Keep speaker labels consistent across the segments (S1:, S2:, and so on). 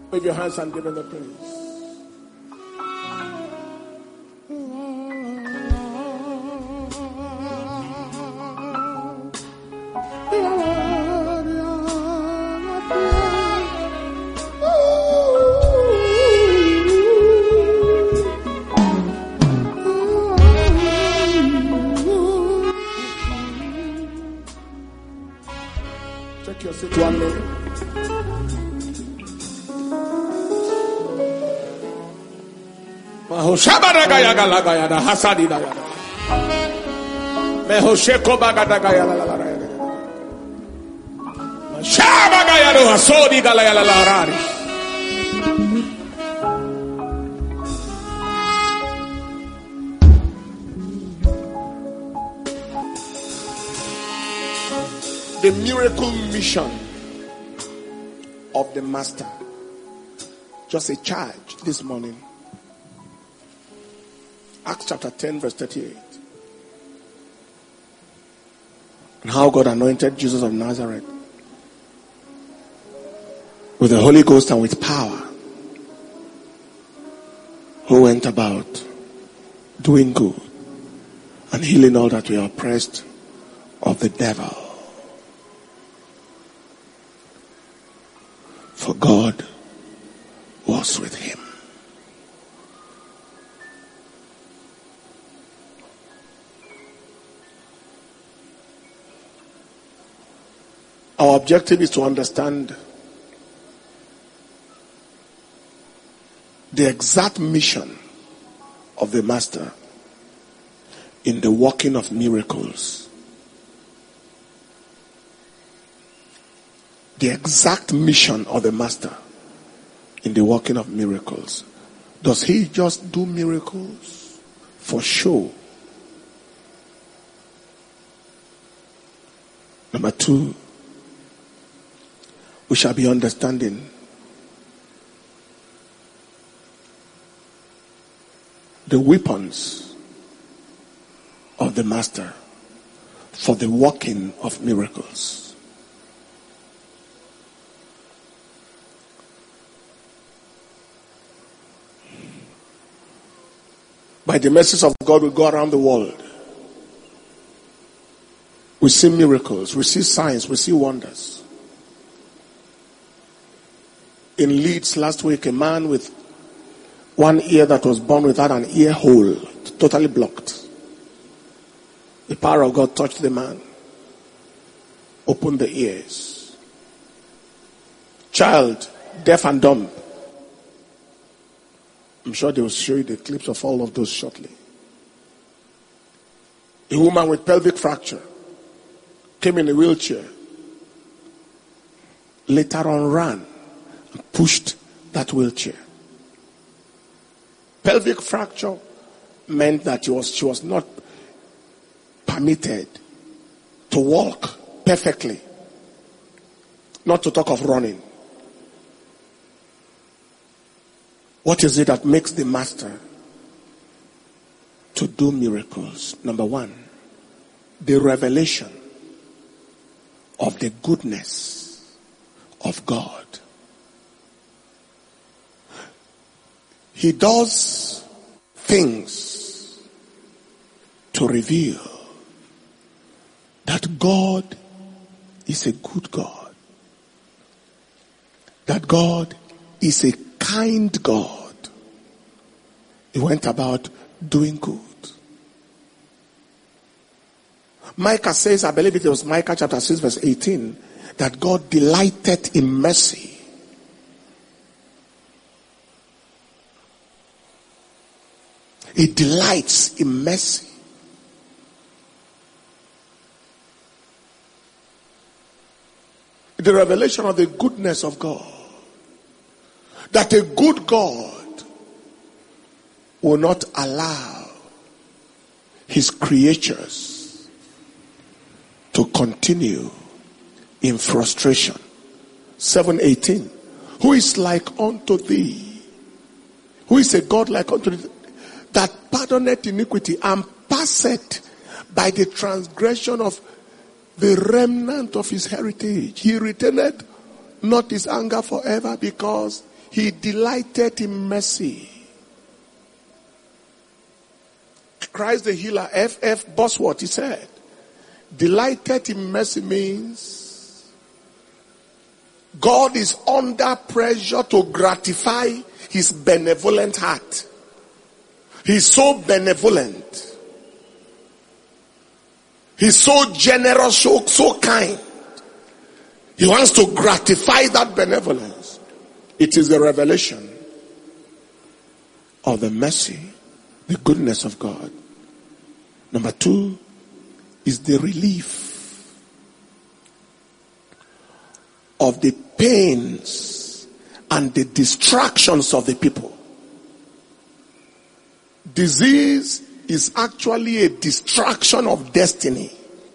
S1: Wave your hands and give him the praise. Check your seat 1 minute. Shabadagayagalaga Hasadidaya. Mehosheko Bagadagayala. Shabagayado Hasodi Galayalarari. The miracle mission of the Master. Just a charge this morning. Acts chapter 10 verse 38. And how God anointed Jesus of Nazareth with the Holy Ghost and with power, who went about doing good and healing all that were oppressed of the devil. For God was with him. Our objective is to understand the exact mission of the Master in the working of miracles. The exact mission of the Master in the working of miracles. Does he just do miracles for show? Number 2, we shall be understanding the weapons of the Master for the working of miracles. By the mercies of God, we go around the world. We see miracles, we see signs, we see wonders. In Leeds last week, a man with one ear that was born without an ear hole, totally blocked. The power of God touched the man, opened the ears. Child, deaf and dumb. I'm sure they will show you the clips of all of those shortly. A woman with pelvic fracture came in a wheelchair. Later on ran and pushed that wheelchair. Pelvic fracture meant that she was not permitted to walk perfectly. Not to talk of running. What is it that makes the Master to do miracles? Number 1, the revelation of the goodness of God. He does things to reveal that God is a good God. That God is a kind God. He went about doing good. Micah says, I believe it was Micah chapter 6 verse 18, that God delighted in mercy. He delights in mercy. The revelation of the goodness of God. That a good God will not allow his creatures to continue in frustration. 7:18. Who is like unto thee? Who is a God like unto thee? That pardoneth iniquity and passeth by the transgression of the remnant of his heritage. He retained not his anger forever because he delighted in mercy. Christ the healer, F.F. Bosworth, he said, delighted in mercy means God is under pressure to gratify his benevolent heart. He's so benevolent. He's so generous, so kind. He wants to gratify that benevolence. It is the revelation of the mercy, the goodness of God. Number 2 is the relief of the pains and the distractions of the people. Disease is actually a distraction of destiny.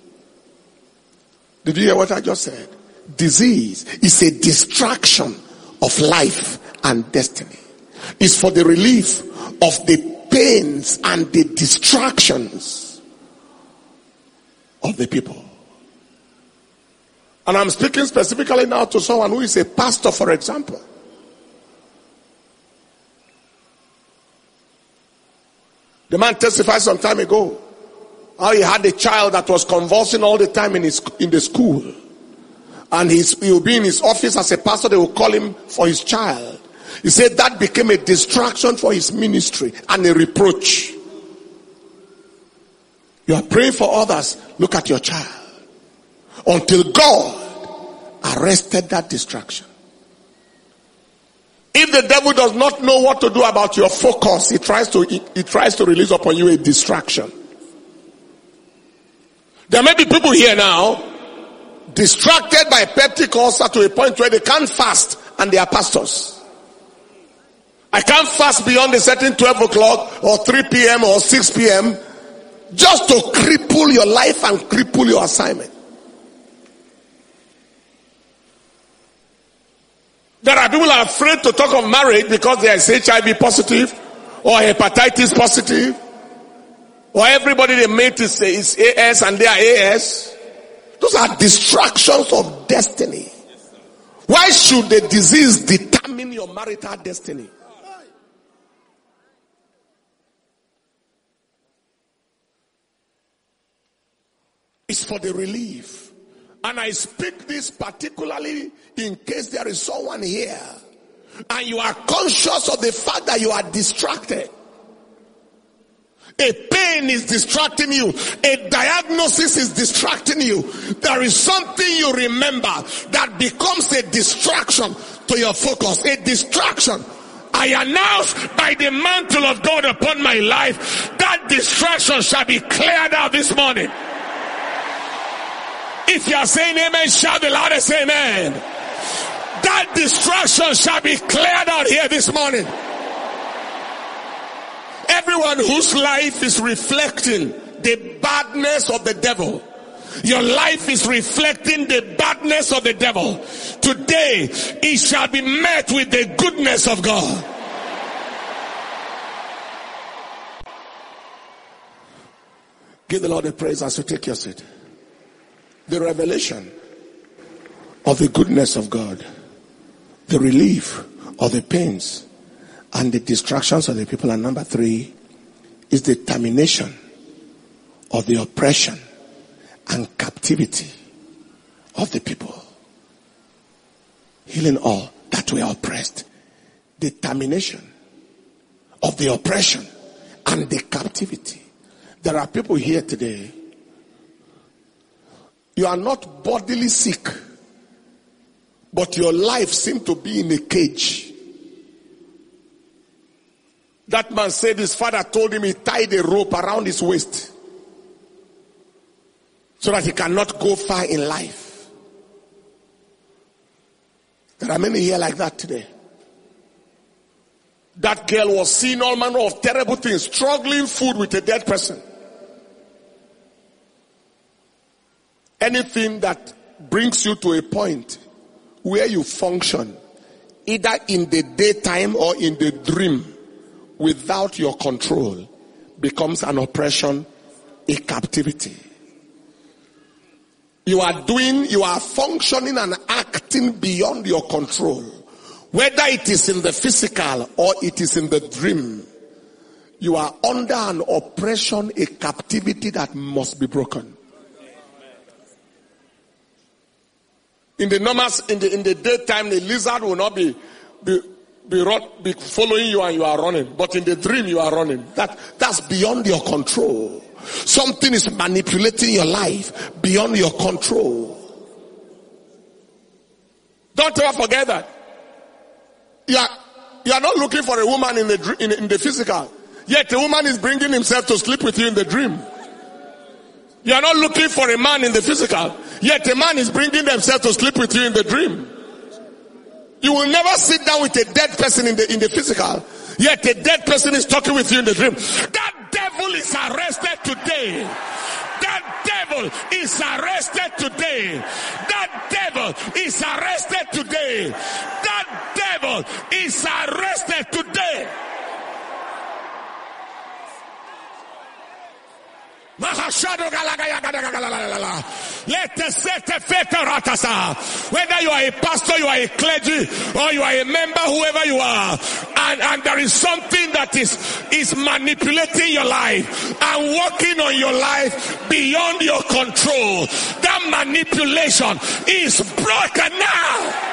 S1: Did you hear what I just said? Disease is a distraction of life and destiny. It's for the relief of the pains and the distractions of the people. And I'm speaking specifically now to someone who is a pastor, for example. The man testified some time ago how he had a child that was convulsing all the time in the school. And he will be in his office as a pastor, they will call him for his child. He said that became a distraction for his ministry and a reproach. You are praying for others, look at your child. Until God arrested that distraction. If the devil does not know what to do about your focus, he tries to release upon you a distraction. There may be people here now distracted by peptic ulcer to a point where they can't fast and they are pastors. I can't fast beyond a certain 12 o'clock or 3 p.m. or 6 p.m. just to cripple your life and cripple your assignment. There are people who are afraid to talk of marriage because they are HIV positive or hepatitis positive, or everybody they mate is AS and they are AS. Those are distractions of destiny. Why should the disease determine your marital destiny? It's for the relief. And I speak this particularly in case there is someone here and you are conscious of the fact that you are distracted. A pain is distracting you. A diagnosis is distracting you. There is something you remember that becomes a distraction to your focus. A distraction. I announce by the mantle of God upon my life, that distraction shall be cleared out this morning. If you are saying amen, shout the loudest amen. That distraction shall be cleared out here this morning. Everyone whose life is reflecting the badness of the devil, your life is reflecting the badness of the devil, today it shall be met with the goodness of God. Give the Lord a praise as you take your seat. The revelation of the goodness of God, the relief of the pains and the distractions of the people. And number 3 is the termination of the oppression and captivity of the people. Healing all that were oppressed. The termination of the oppression and the captivity. There are people here today. You are not bodily sick, but your life seems to be in a cage. That man said his father told him he tied a rope around his waist so that he cannot go far in life. There are many here like that today. That girl was seeing all manner of terrible things, struggling food with a dead person. Anything that brings you to a point where you function, either in the daytime or in the dream, without your control, becomes an oppression, a captivity. You are functioning and acting beyond your control. Whether it is in the physical or it is in the dream, you are under an oppression, a captivity that must be broken. In the daytime, the lizard will not be following you and you are running. But in the dream, you are running. That's beyond your control. Something is manipulating your life beyond your control. Don't ever forget that. You are not looking for a woman in the physical. Yet a woman is bringing himself to sleep with you in the dream. You are not looking for a man in the physical. Yet a man is bringing themselves to sleep with you in the dream. You will never sit down with a dead person in the physical. Yet a dead person is talking with you in the dream. That devil is arrested today. That devil is arrested today. That devil is arrested today. That devil is arrested today. Whether you are a pastor, you are a clergy, or you are a member, whoever you are, and there is something that is manipulating your life and working on your life beyond your control, that manipulation is broken now.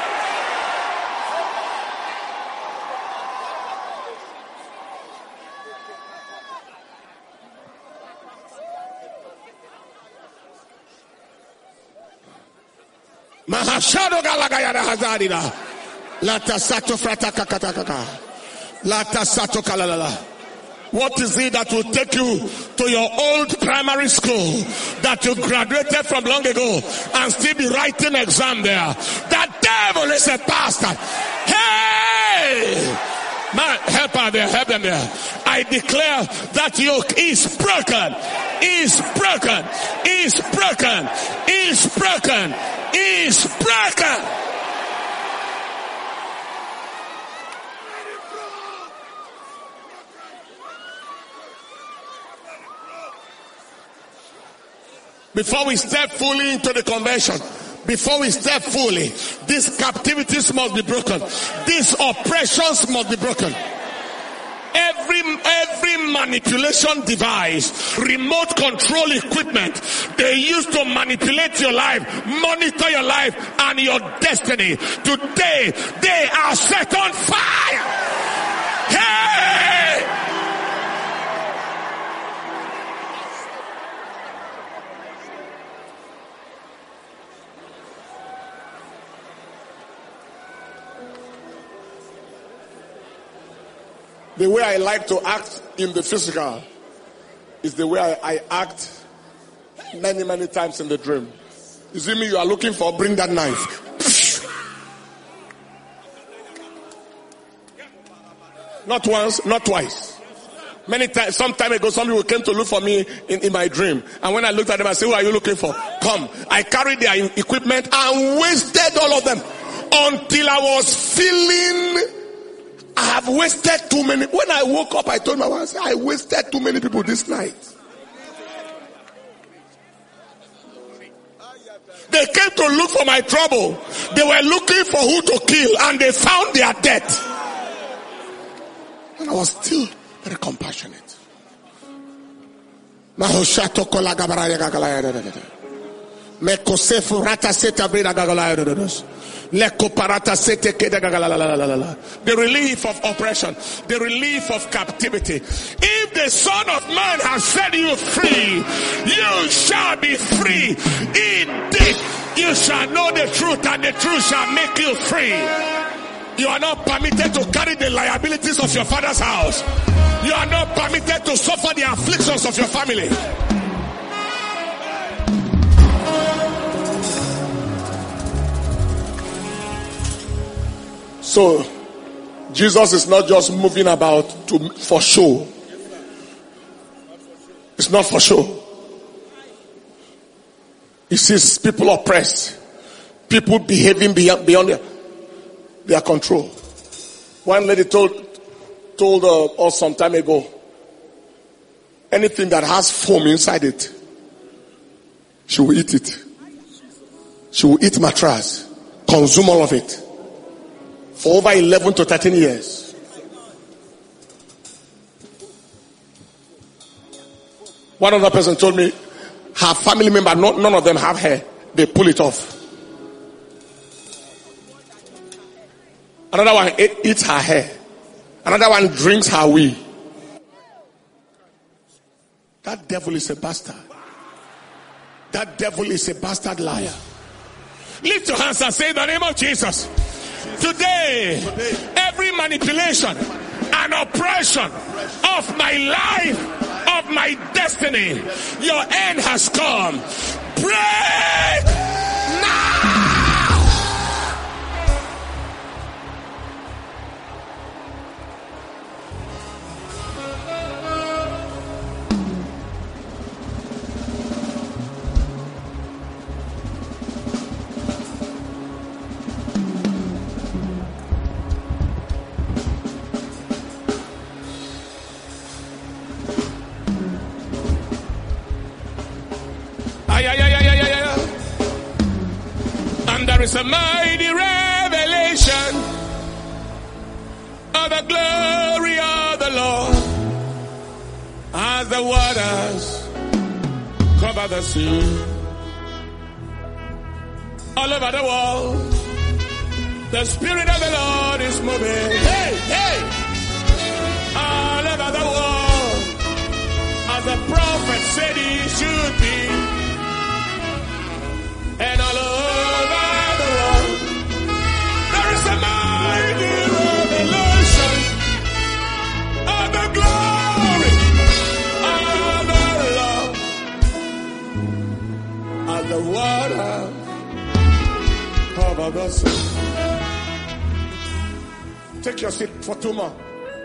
S1: Mahashado galagayada hazarida. Lata sato frata kakakaka. Lata sato kalalala. What is it that will take you to your old primary school that you graduated from long ago and still be writing exam there? That devil is a bastard. Hey! Man, help her there, help them there. I declare that yoke is broken, is broken, is broken, is broken, is broken. Before we step fully into the convention, before we step fully, these captivities must be broken. These oppressions must be broken. Every manipulation device, remote control equipment they use to manipulate your life, monitor your life and your destiny, today they are set on fire. Hey! The way I like to act in the physical is the way I act many, many times in the dream. You see me, you are looking for, bring that knife. Not once, not twice. Many times, some time ago, some people came to look for me in my dream. And when I looked at them, I said, who are you looking for? Come. I carried their equipment and wasted all of them until I was feeling I have wasted too many. When I woke up, I told my wife, I wasted too many people this night. They came to look for my trouble. They were looking for who to kill, and they found their death. And I was still very compassionate. The relief of oppression, the relief of captivity. If the Son of Man has set you free, you shall be free indeed. You shall know the truth, and the truth shall make you free. You are not permitted to carry the liabilities of your father's house. You are not permitted to suffer the afflictions of your family. So, Jesus is not just moving about for show. It's not for show. He sees people oppressed. People behaving beyond their control. One lady told us some time ago, anything that has foam inside it, she will eat it. She will eat mattress, consume all of it. for over 11 to 13 years. One other person told me her family member, none of them have hair. They pull it off. Another one eats her hair. Another one drinks her wee. That devil is a bastard. That devil is a bastard liar. Lift your hands and say in the name of Jesus. Today, every manipulation and oppression of my life, of my destiny, your end has come. Break now! And there is a mighty revelation of the glory of the Lord as the waters cover the sea. All over the world, the Spirit of the Lord is moving. Hey, hey! All over the world, as the prophet said he should be. And all over the world, there is a mighty revelation of the glory of the Lord as the water cover the sea. Take your seat for 2 more.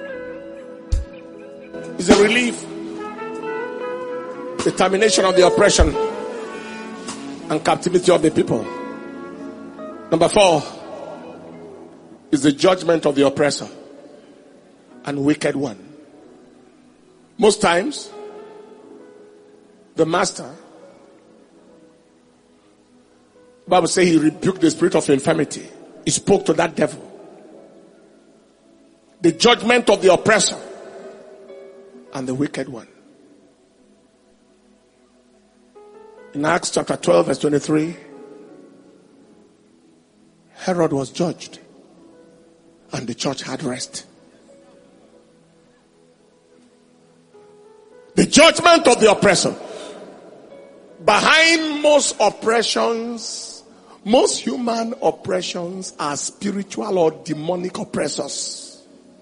S1: It's a relief. The termination of the oppression and captivity of the people. Number 4 is the judgment of the oppressor and wicked one. Most times, the master, the Bible says he rebuked the spirit of infirmity. He spoke to that devil. The judgment of the oppressor and the wicked one. In Acts chapter 12 verse 23, Herod was judged and the church had rest. The judgment of the oppressor. Behind most oppressions, most human oppressions are spiritual or demonic oppressors.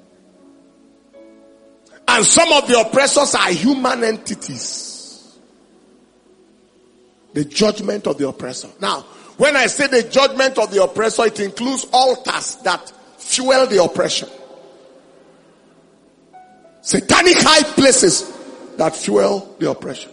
S1: And some of the oppressors are human entities. The judgment of the oppressor. Now, when I say the judgment of the oppressor, it includes altars that fuel the oppression. Satanic high places that fuel the oppression.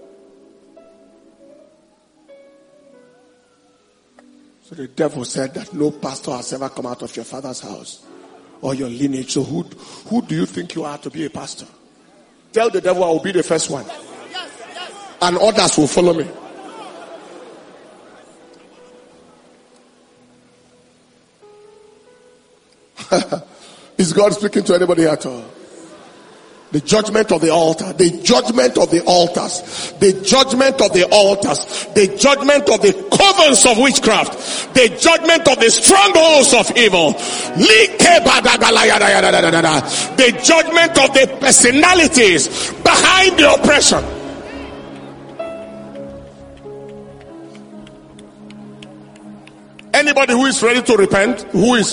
S1: So the devil said that no pastor has ever come out of your father's house or your lineage. So who do you think you are to be a pastor? Tell the devil I will be the first one. And others will follow me. Is God speaking to anybody at all? The judgment of the altar, the judgment of the altars, the judgment of the altars, the judgment of the covens of witchcraft, the judgment of the strongholds of evil, the judgment of the personalities behind the oppression. Anybody who is ready to repent, who is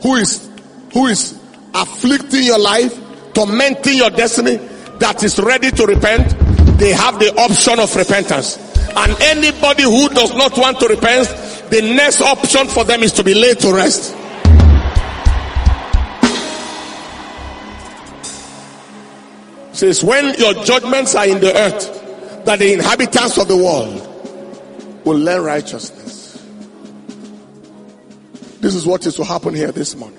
S1: afflicting your life, tormenting your destiny, that is ready to repent, they have the option of repentance. And anybody who does not want to repent, the next option for them is to be laid to rest. It says, when your judgments are in the earth, that the inhabitants of the world will learn righteousness. This is what is to happen here this morning.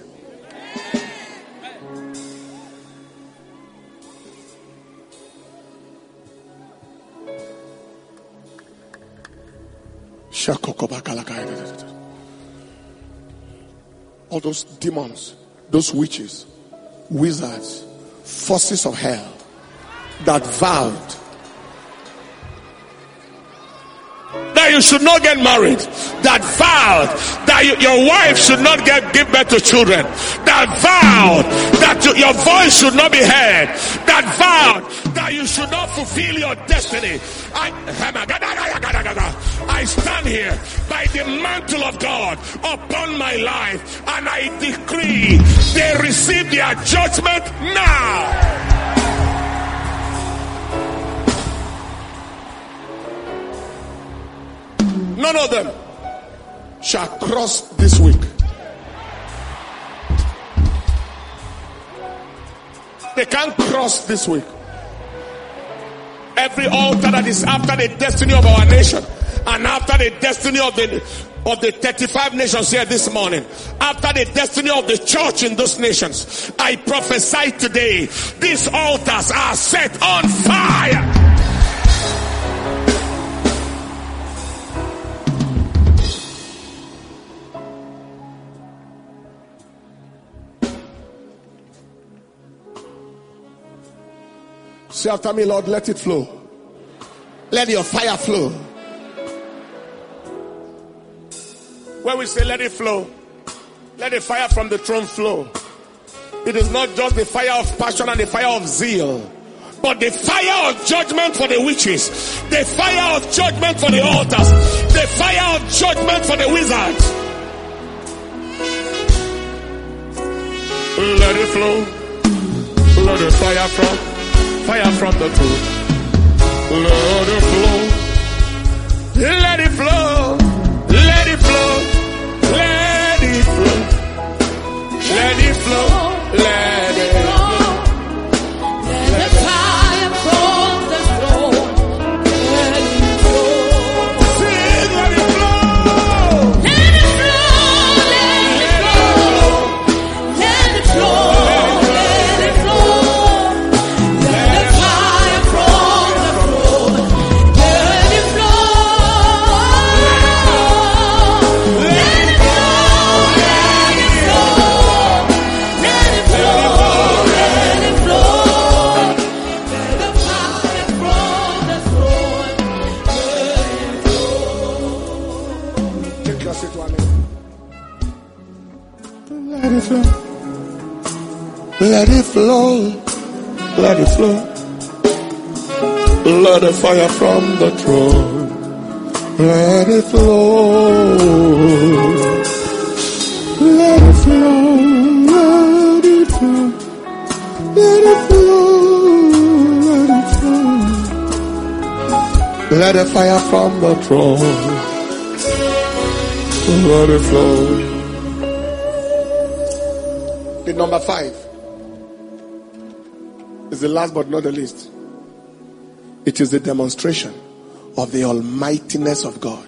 S1: all those demons, those witches, wizards, forces of hell that vowed that you should not get married, that vowed that your wife should not give birth to children, that vowed that your voice should not be heard, that vowed that you should not fulfill your destiny. I stand here by the mantle of God upon my life, and I decree they receive their judgment now. None of them shall cross this week. They can't cross this week. Every altar that is after the destiny of our nation, and after the destiny of the 35 nations here this morning, after the destiny of the church in those nations, I prophesy today, these altars are set on fire. Say after me, Lord, let it flow. Let your fire flow. When we say let it flow, let the fire from the throne flow. It is not just the fire of passion and the fire of zeal, but the fire of judgment for the witches, the fire of judgment for the altars, the fire of judgment for the wizards. Let it flow. Let the fire from the throne. Let it flow. Let it flow. Let it flow. Let it flow. Let it flow. Let it flow.
S2: Let the fire from the throne. Let it flow.
S1: Sing, let it flow.
S2: Let it flow. Let it flow. Let it flow.
S1: Let it flow. Let it flow. Let the fire from the throne. Let it flow. Let it flow. Let it flow. Let it flow. Let it flow. Let the fire from the throne. Let it flow. The number 5 is the last but not the least. It is the demonstration of the almightiness of God.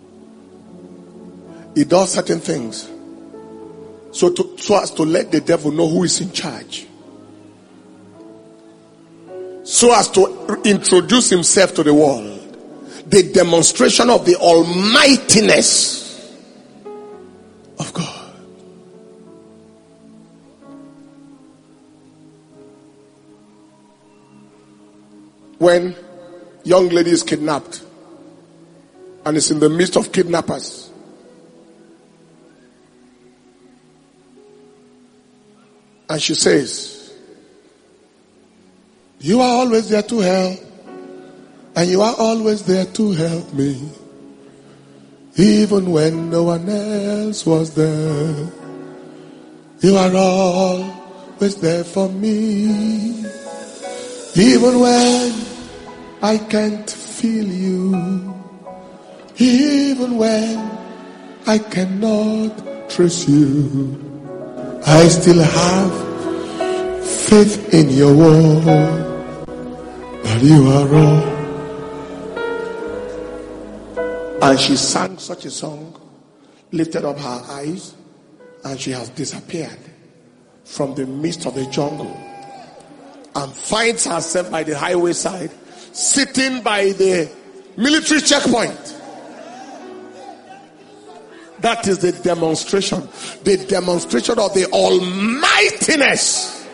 S1: He does certain things so as to let the devil know who is in charge, so as to introduce himself to the world. The demonstration of the almightiness of God. When young lady is kidnapped and is in the midst of kidnappers, and she says, "You are always there to help, and you are always there to help me, even when no one else was there. You are always there for me, even when I can't feel you, even when I cannot trace you. I still have faith in your word that you are all." And she sang such a song, lifted up her eyes, and she has disappeared from the midst of the jungle and finds herself by the highway side, sitting by the military checkpoint. That is the demonstration. The demonstration of the almightiness.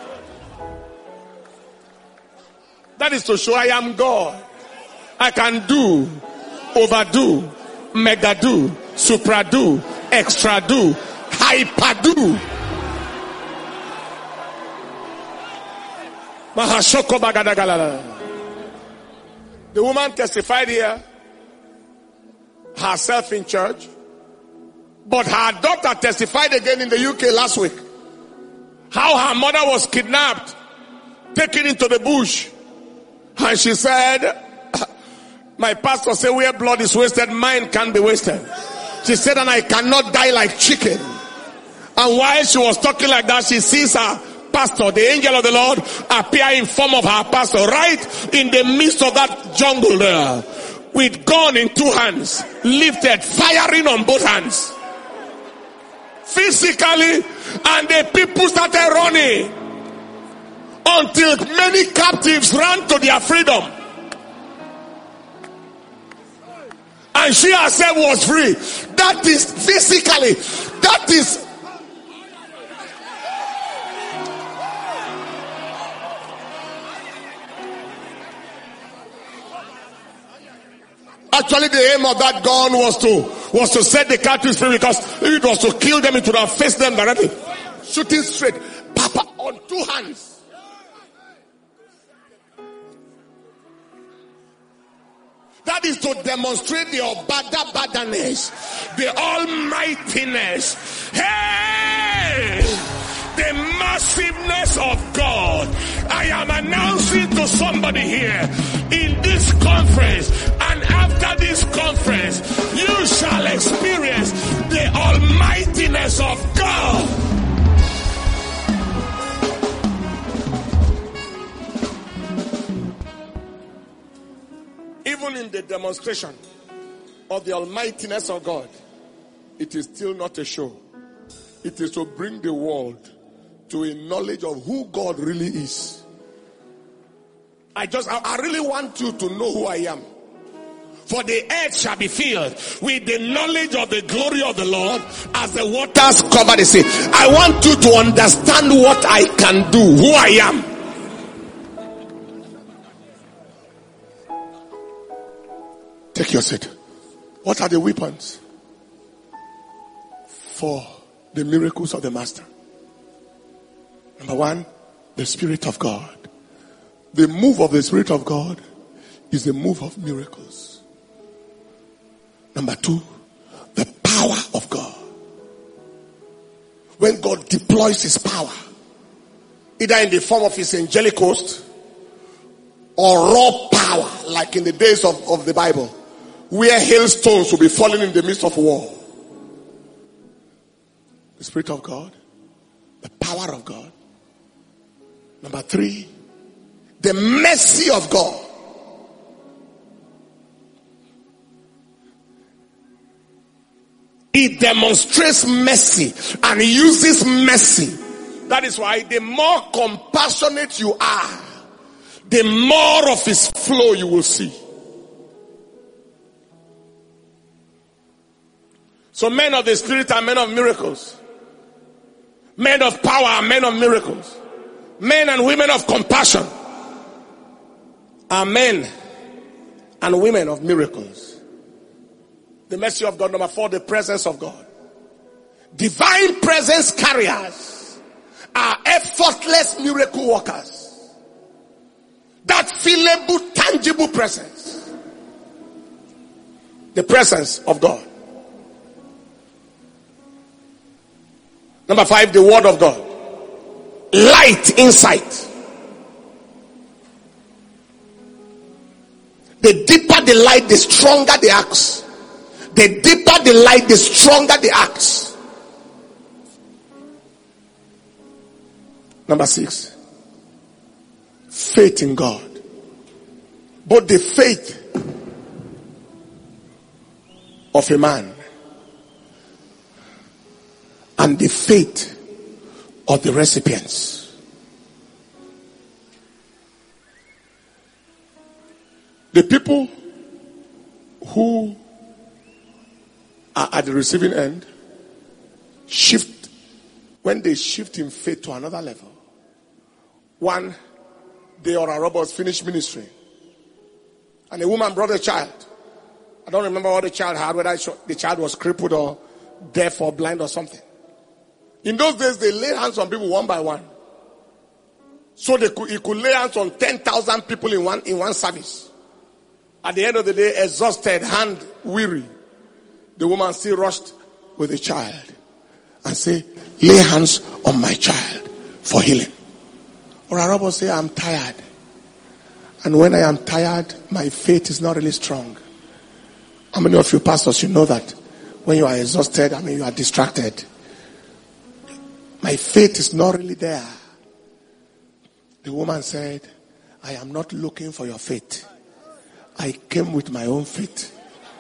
S1: That is to show I am God. I can do, overdo, mega do, supra do, extra do, hyper do. The woman testified here herself in church, but her daughter testified again in the UK last week how her mother was kidnapped, taken into the bush, and she said, my pastor said where blood is wasted, mine can't be wasted. She said, and I cannot die like chicken. And while she was talking like that, she sees her pastor, the angel of the Lord, appear in form of her pastor right in the midst of that jungle there, with gun in two hands, lifted, firing on both hands, physically, and the people started running until many captives ran to their freedom, and she herself was free. That is physically, that is actually the aim of that gun was to set the captives free, because if it was to kill them, it would have faced them directly, shooting straight, papa, on two hands. That is to demonstrate the badness, the almightiness, hey, the massiveness of God. I am announcing to somebody here in this conference and after this conference, you shall experience the almightiness of God. Even in the demonstration of the almightiness of God, it is still not a show. It is to bring the world to a knowledge of who God really is. I really want you to know who I am. For the earth shall be filled with the knowledge of the glory of the Lord as the waters cover the sea. I want you to understand what I can do, who I am. Take your seat. What are the weapons for the miracles of the Master? Number one, the Spirit of God. The move of the Spirit of God is the move of miracles. Number two, the power of God. When God deploys his power, either in the form of his angelic host or raw power, like in the days of the Bible, where hailstones will be falling in the midst of war. The Spirit of God, the power of God. Number three, the mercy of God. He demonstrates mercy and he uses mercy. That is why the more compassionate you are, the more of his flow you will see. So men of the Spirit are men of miracles. Men of power are men of miracles. Men and women of compassion are men and women of miracles. The mercy of God. Number four, the presence of God. Divine presence carriers are effortless miracle workers. That feelable, tangible presence. The presence of God. Number five, the word of God. Light, insight. The deeper the light, the stronger the axe. The deeper the light, the stronger the axe. Number six, faith in God. Both the faith of a man and the faith of the recipients. The people who are at the receiving end, when they shift in faith to another level. One day, Oral Roberts finished ministry, and a woman brought a child. I don't remember what the child had, whether the child was crippled or deaf or blind or something. In those days, they laid hands on people one by one. So he could lay hands on 10,000 people in one service. At the end of the day, exhausted, hand weary, the woman still rushed with the child and said, lay hands on my child for healing. Or Arabo say, I'm tired. And when I am tired, my faith is not really strong. How many of you pastors, you know that when you are exhausted, you are distracted. My faith is not really there. The woman said, I am not looking for your faith. I came with my own faith.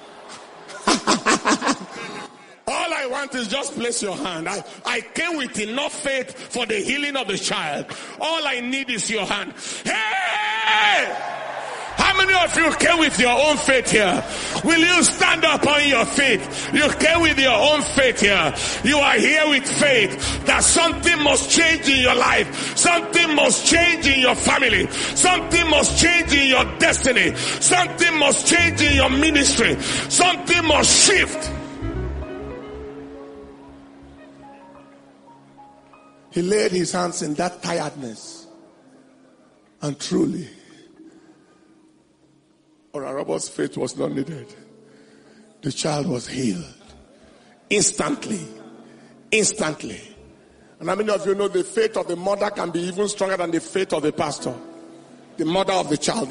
S1: All I want is just place your hand. I came with enough faith for the healing of the child. All I need is your hand. Hey! How many of you came with your own faith here? Will you stand up on your feet? You came with your own faith here. You are here with faith that something must change in your life. Something must change in your family. Something must change in your destiny. Something must change in your ministry. Something must shift. He laid his hands in that tiredness. And truly, Oral Roberts' faith was not needed. The child was healed. Instantly. And how many of you know the faith of the mother can be even stronger than the faith of the pastor? The mother of the child.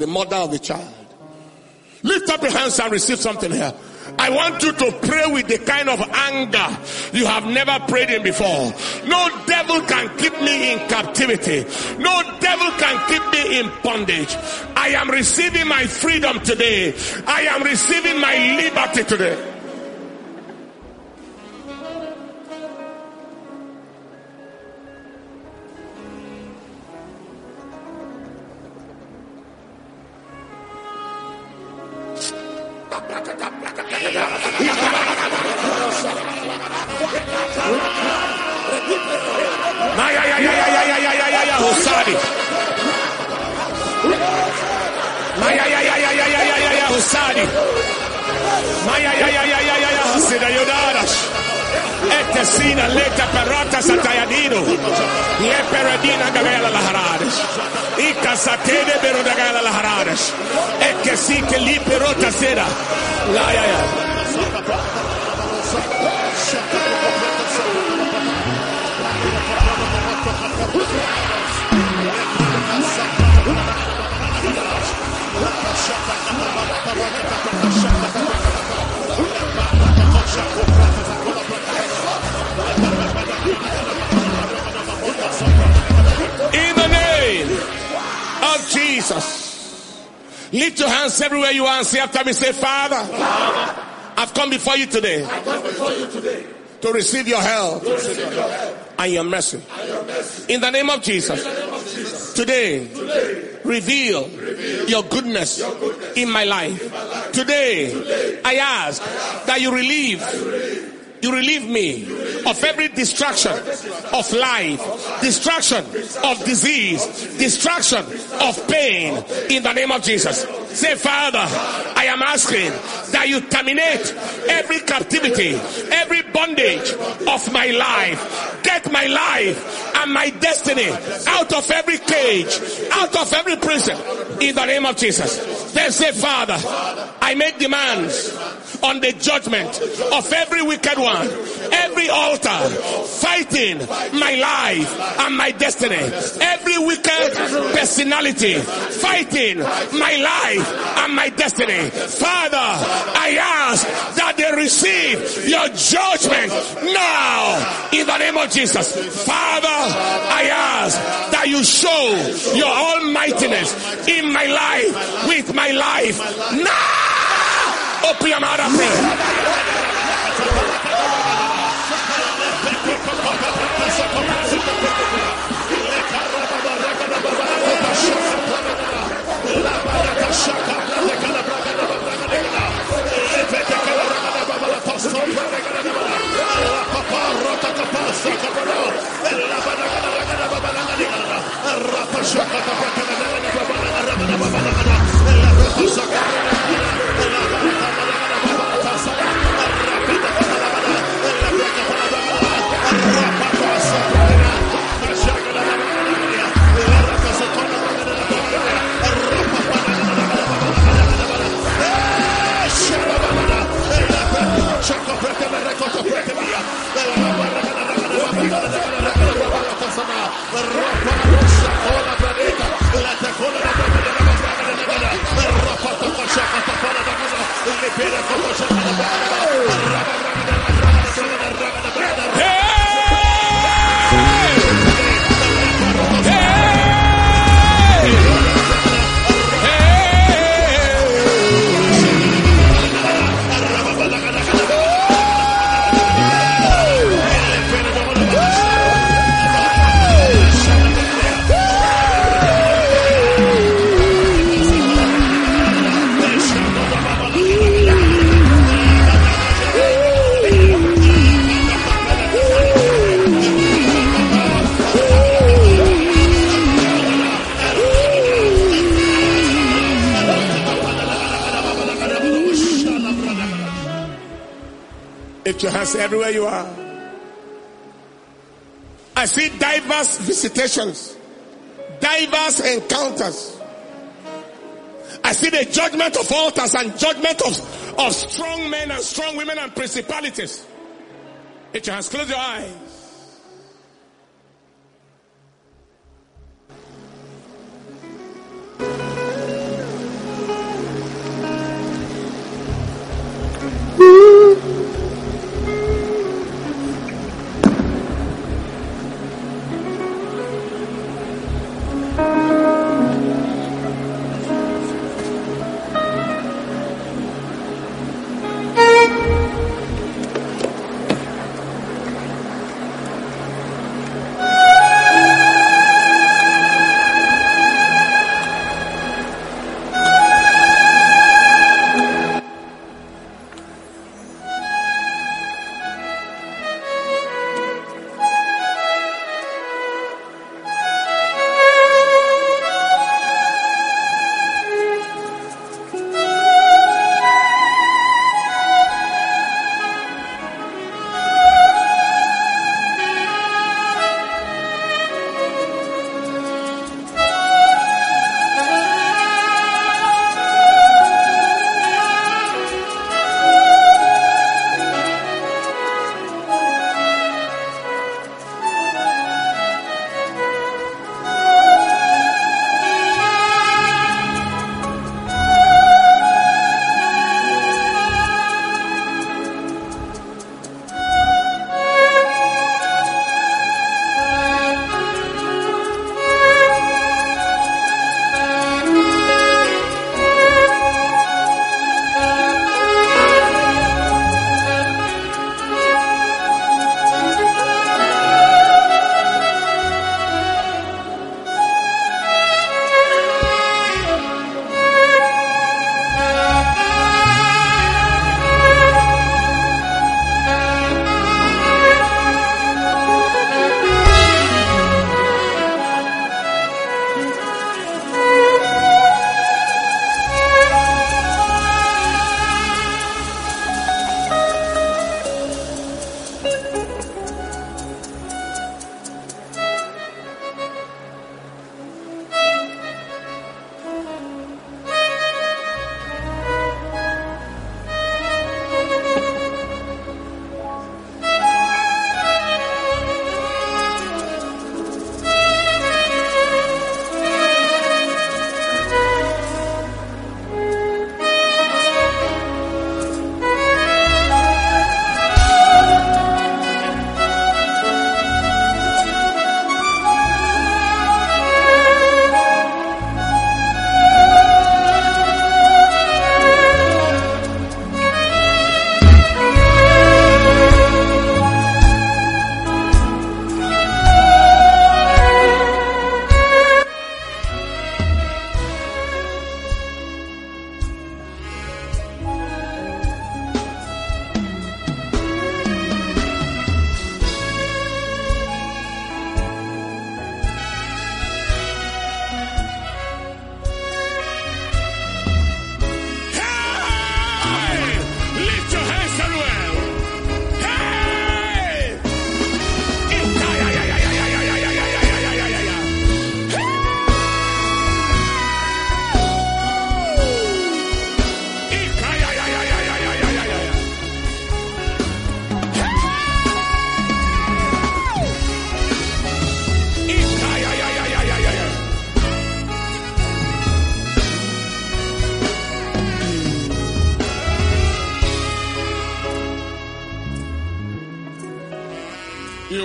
S1: Lift up your hands and receive something here. I want you to pray with the kind of anger you have never prayed in before. No devil can keep me in captivity. No devil can keep me in bondage. I am receiving my freedom today. I am receiving my liberty today. Lift your hands everywhere you are and say after me, say, Father, I've come before you today to receive your help and your mercy. In the name of Jesus, today, reveal your goodness in my life. Today, I ask that you relieve me of every distraction of life, distraction of disease, distraction of pain, in the name of Jesus. Say, Father, I am asking that you terminate every captivity, every bondage of my life. Get my life and my destiny out of every cage, out of every prison, in the name of Jesus. Then say, Father, I make demands on the judgment of every wicked one, every altar fighting my life and my destiny, every wicked personality fighting my life and my destiny. Father, I ask that they receive your judgment now in the name of Jesus. Father, I ask that you show your almightiness in my life, with my life now. Open your mouth and pray. Lift your hands everywhere you are. I see diverse visitations, diverse encounters. I see the judgment of altars and judgment of strong men and strong women and principalities. Lift your hands, close your eyes.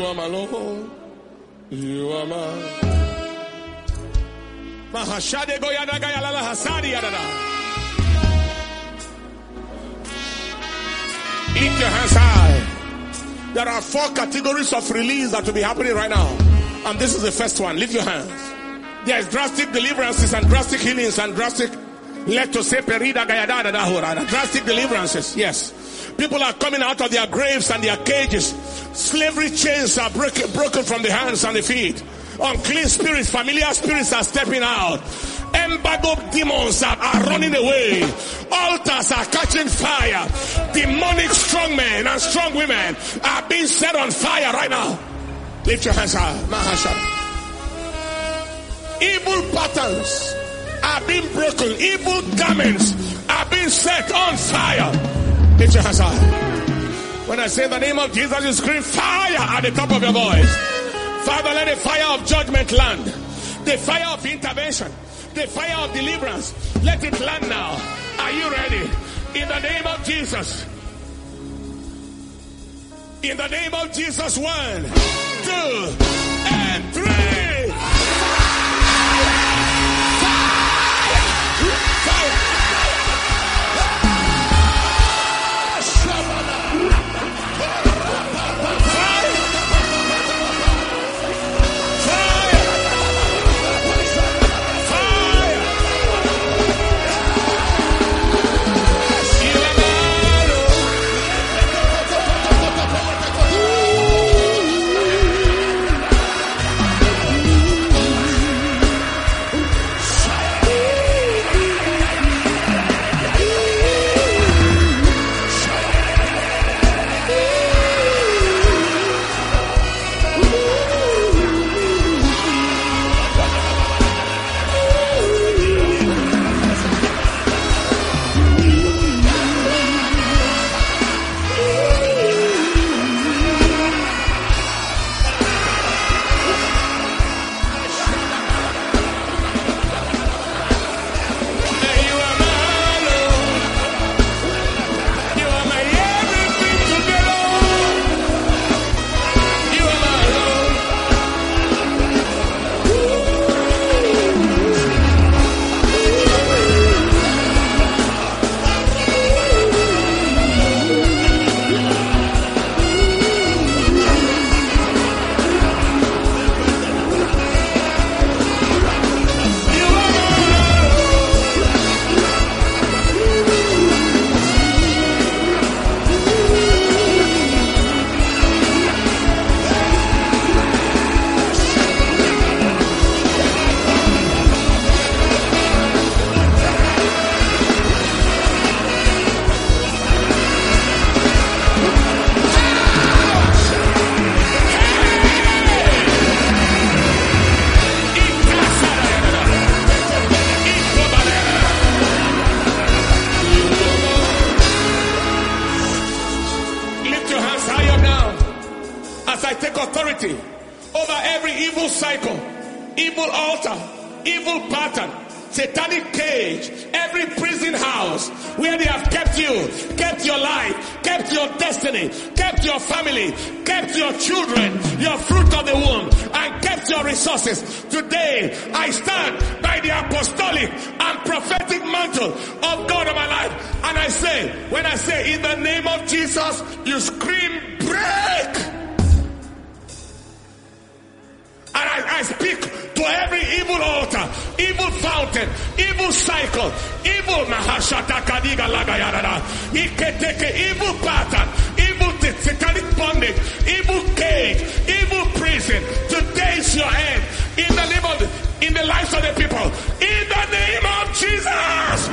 S1: are my Lord. You are my. Mahashade goyada gayalala hasadi yadada. Lift your hands high. There are 4 categories of release that will be happening right now. And this is the first one. Lift your hands. There is drastic deliverances and drastic healings and drastic drastic deliverances. Yes. People are coming out of their graves and their cages. Slavery chains are broken from the hands and the feet. Unclean spirits, familiar spirits are stepping out. Embargo demons are running away. Altars are catching fire. Demonic strong men and strong women are being set on fire right now. Lift your hands high. Mahashad. Evil patterns are being broken. Evil garments are being set on fire. Lift your hands high. When I say the name of Jesus, you scream fire at the top of your voice. Father, let the fire of judgment land. The fire of intervention. The fire of deliverance. Let it land now. Are you ready? In the name of Jesus. In the name of Jesus. 1, 2, and 3. Over every evil cycle, evil altar, evil pattern, satanic cage, every prison house where they have kept you, kept your life, kept your destiny, kept your family, kept your children, your fruit of the womb, and kept your resources. Today, I stand by the apostolic and prophetic mantle of God on my life. And I say, when I say in the name of Jesus, you scream, break! And I speak to every evil altar, evil fountain, evil cycle, evil mahashatakadiga lagayarada, evil pattern, evil satanic bondage, evil cage, evil prison. Today is your end. In the name of, in the lives of the people. In the name of Jesus.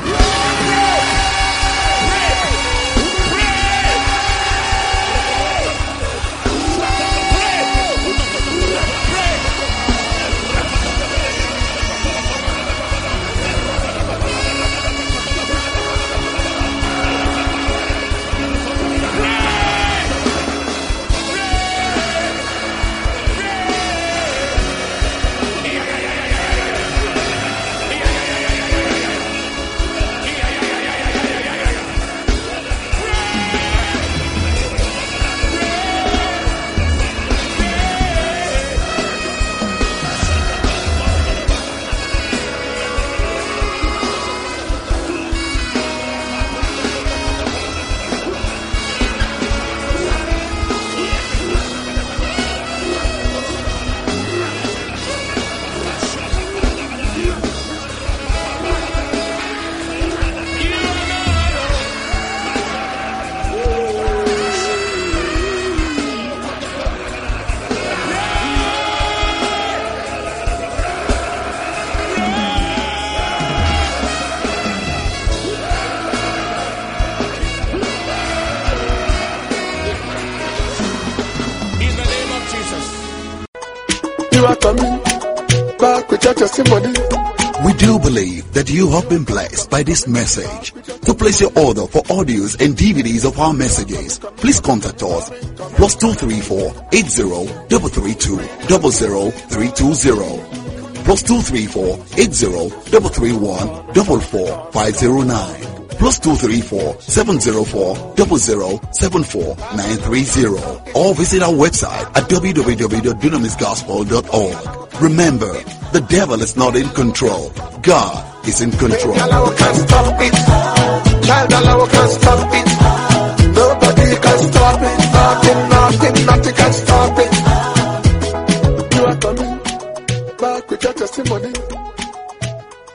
S1: back with your testimony.
S3: We do believe that you have been blessed by this message. To place your order for audios and DVDs of our messages, please contact us +234 80 332 00320 +234 80 331 44509 +234 704 0074 930, or visit our website at www.dunamisgospel.org. Remember, the devil is not in control. God is in control.
S1: Allah can't stop it. Child, Allah can't stop it. Nobody can stop it. Nothing can stop it. You are coming back with your testimony.